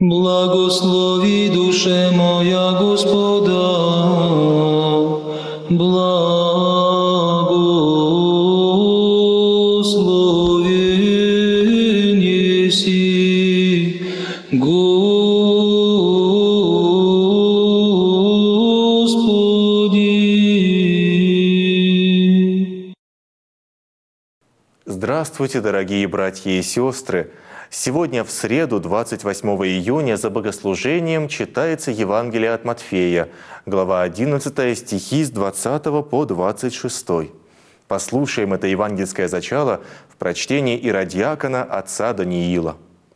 Благослови, душе моя, Господа, благословен еси, Господи. Здравствуйте, дорогие братья и сестры! Сегодня в среду, 28 июня, за богослужением читается Евангелие от Матфея, глава 11, стихи с 20 по 26. Послушаем это евангельское зачало в прочтении иродиакона отца Даниила.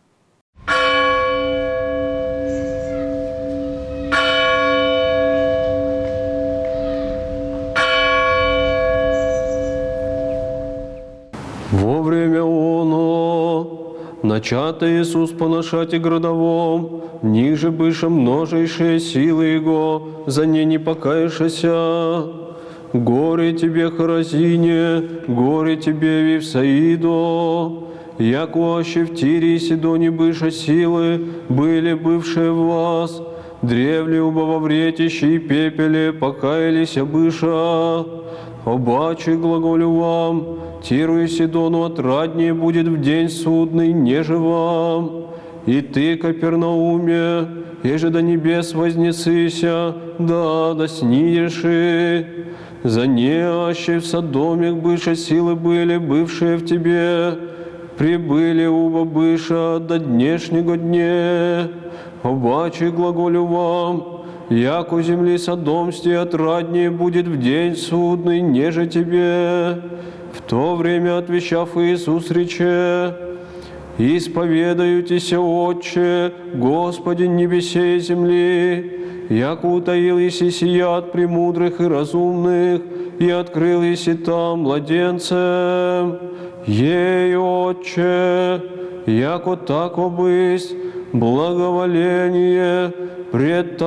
Во время оно начато Иисус поношать и градовом, ниже быше множейшие силы Его, за ней не покаешься. Горе тебе, Хоразине, горе тебе, Вифсаидо, яко аще в Тире и Сидоне быше силы были бывшие в вас, древле убо во вретище и пепеле покаялись быша. Обаче глаголю вам, Тиру и Сидону отраднее будет в день судный, неже вам. И ты, Капернауме, еже до небес вознесыся, да снидеши. За неаще в Содоме быше силы были, бывшие в тебе, прибыли уба быша до днешнего дне. Обаче глаголю вам, яко земли Содомстве отраднее будет в день судный, неже тебе. В то время, отвечав Иисус, рече: «Исповедаютися, Отче, Господи небесе и земли, яко утаил еси сия от премудрых и разумных, и открыл еси там младенцем. Ей, Отче, яко тако бысть благоволение пред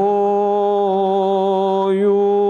Тобою».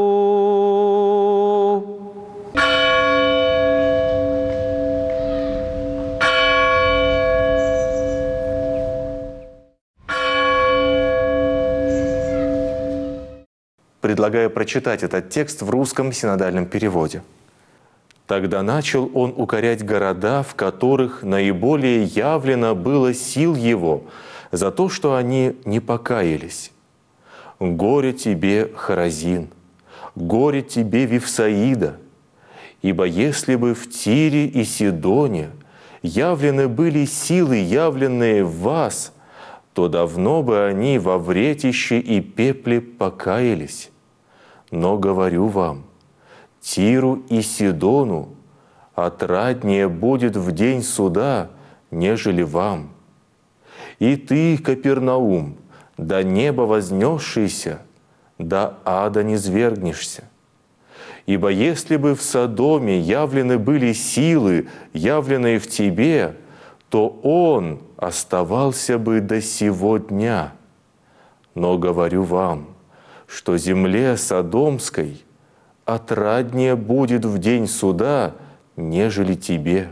Предлагаю прочитать этот текст в русском синодальном переводе. «Тогда начал он укорять города, в которых наиболее явлено было сил его, за то, что они не покаялись. Горе тебе, Хоразин! Горе тебе, Вифсаида! Ибо если бы в Тире и Сидоне явлены были силы, явленные в вас, то давно бы они во вретище и пепле покаялись. Но говорю вам, Тиру и Сидону отраднее будет в день суда, нежели вам. И ты, Капернаум, до неба вознесшийся, до ада низвергнешься. Ибо если бы в Содоме явлены были силы, явленные в тебе, то он оставался бы до сего дня. Но говорю вам, что земле Содомской отраднее будет в день суда, нежели тебе».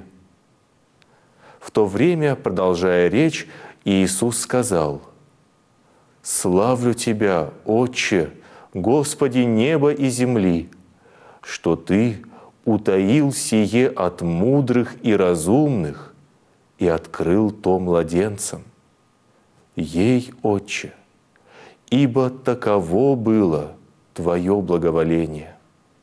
В то время, продолжая речь, Иисус сказал: «Славлю Тебя, Отче, Господи неба и земли, что Ты утаил сие от мудрых и разумных и открыл то младенцам. Ей, Отче, ибо таково было Твое благоволение».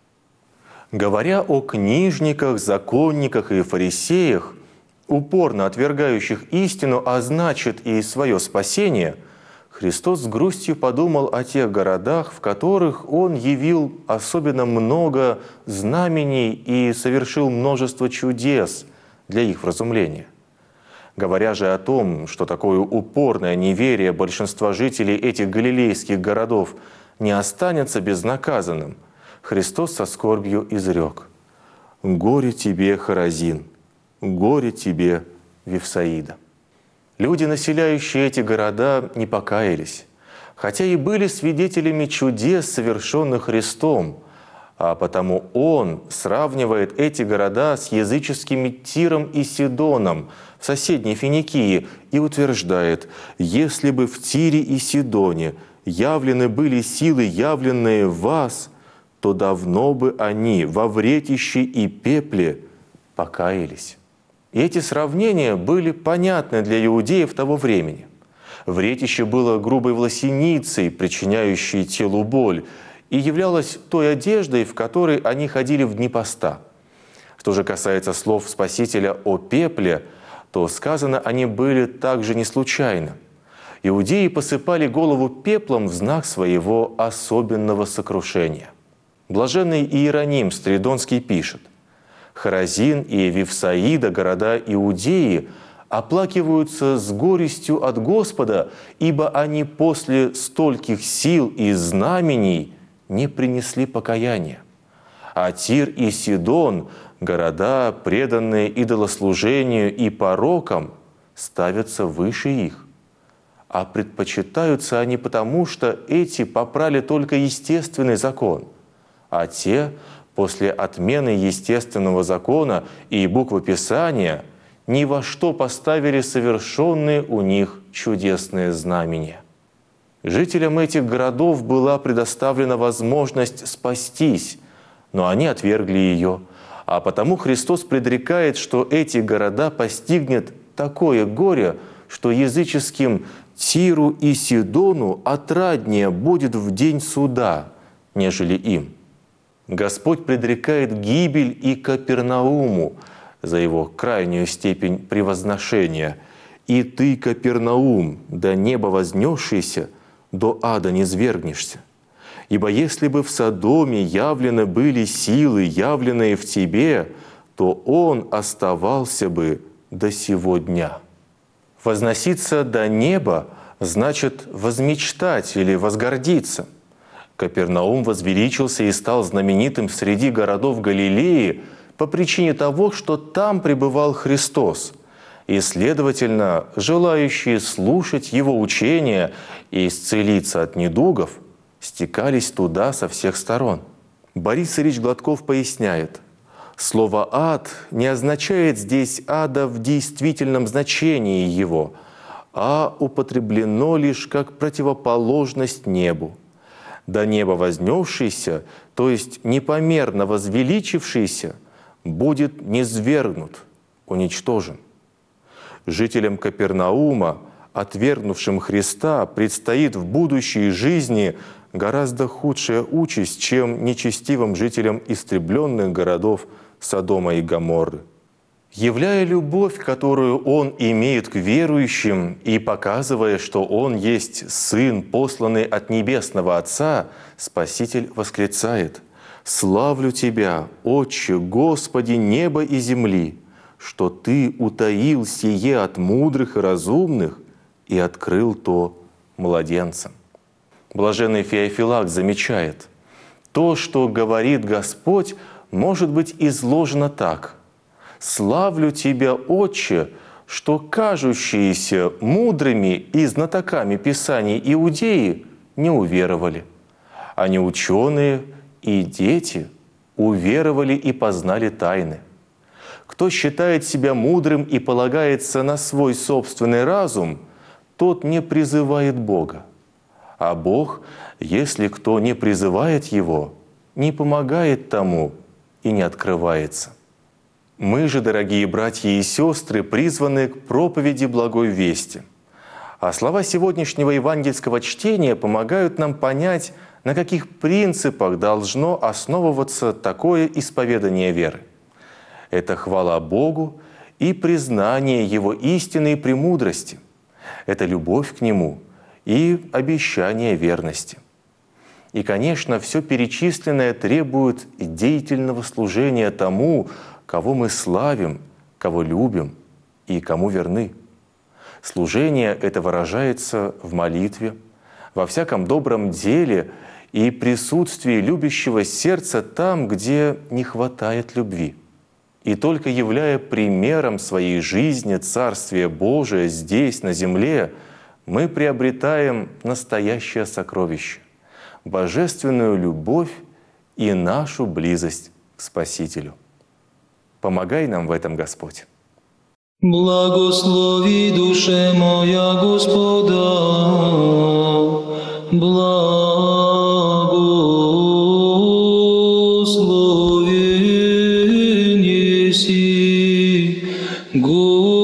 Говоря о книжниках, законниках и фарисеях, упорно отвергающих истину, а значит и свое спасение, Христос с грустью подумал о тех городах, в которых Он явил особенно много знамений и совершил множество чудес для их вразумления. Говоря же о том, что такое упорное неверие большинства жителей этих галилейских городов не останется безнаказанным, Христос со скорбью изрек: «Горе тебе, Хоразин! Горе тебе, Вифсаида!» Люди, населяющие эти города, не покаялись, хотя и были свидетелями чудес, совершенных Христом, А потому он сравнивает эти города с языческими Тиром и Сидоном в соседней Финикии и утверждает: «Если бы в Тире и Сидоне явлены были силы, явленные в вас, то давно бы они во вретище и пепле покаялись». И эти сравнения были понятны для иудеев того времени. Вретище было грубой власеницей, причиняющей телу боль, и являлось той одеждой, в которой они ходили в дни поста. Что же касается слов Спасителя о пепле, то сказано они были также не случайно. Иудеи посыпали голову пеплом в знак своего особенного сокрушения. Блаженный Иероним Стридонский пишет: «Хоразин и Вифсаида, города Иудеи, оплакиваются с горестью от Господа, ибо они после стольких сил и знамений не принесли покаяния. А Тир и Сидон, города, преданные идолослужению и порокам, ставятся выше их. А предпочитаются они потому, что эти попрали только естественный закон, а те, после отмены естественного закона и буквы Писания, ни во что поставили совершенные у них чудесные знамения». Жителям этих городов была предоставлена возможность спастись, но они отвергли ее. А потому Христос предрекает, что эти города постигнет такое горе, что языческим Тиру и Сидону отраднее будет в день суда, нежели им. Господь предрекает гибель и Капернауму за его крайнюю степень превозношения. «И ты, Капернаум, до неба вознесшийся, до ада не свергнешься. Ибо если бы в Содоме явлены были силы, явленные в тебе, то он оставался бы до сего дня». Возноситься до неба значит возмечтать или возгордиться. Капернаум возвеличился и стал знаменитым среди городов Галилеи по причине того, что там пребывал Христос. И, следовательно, желающие слушать Его учения и исцелиться от недугов стекались туда со всех сторон. Борис Ильич Гладков поясняет: слово «ад» не означает здесь ада в действительном значении его, а употреблено лишь как противоположность небу. До неба вознесшийся, то есть непомерно возвеличившийся, будет низвергнут, уничтожен. Жителям Капернаума, отвергнувшим Христа, предстоит в будущей жизни гораздо худшая участь, чем нечестивым жителям истребленных городов Содома и Гоморры. Являя любовь, которую Он имеет к верующим, и показывая, что Он есть Сын, посланный от Небесного Отца, Спаситель восклицает: «Славлю Тебя, Отче, Господи неба и земли, что Ты утаил сие от мудрых и разумных и открыл то младенцам». Блаженный Феофилак замечает: то, что говорит Господь, может быть изложено так: «Славлю Тебя, Отче, что кажущиеся мудрыми и знатоками Писаний иудеи не уверовали, а не ученые и дети уверовали и познали тайны. Кто считает себя мудрым и полагается на свой собственный разум, тот не призывает Бога. А Бог, если кто не призывает Его, не помогает тому и не открывается». Мы же, дорогие братья и сестры, призваны к проповеди благой вести. А слова сегодняшнего евангельского чтения помогают нам понять, на каких принципах должно основываться такое исповедание веры. Это хвала Богу и признание Его истинной премудрости. Это любовь к Нему и обещание верности. И, конечно, все перечисленное требует деятельного служения тому, кого мы славим, кого любим и кому верны. Служение это выражается в молитве, во всяком добром деле и присутствии любящего сердца там, где не хватает любви. И только являя примером своей жизни Царствие Божие здесь, на земле, мы приобретаем настоящее сокровище — божественную любовь и нашу близость к Спасителю. Помогай нам в этом, Господь. Благослови душе моя Господа, благословен еси, Господи.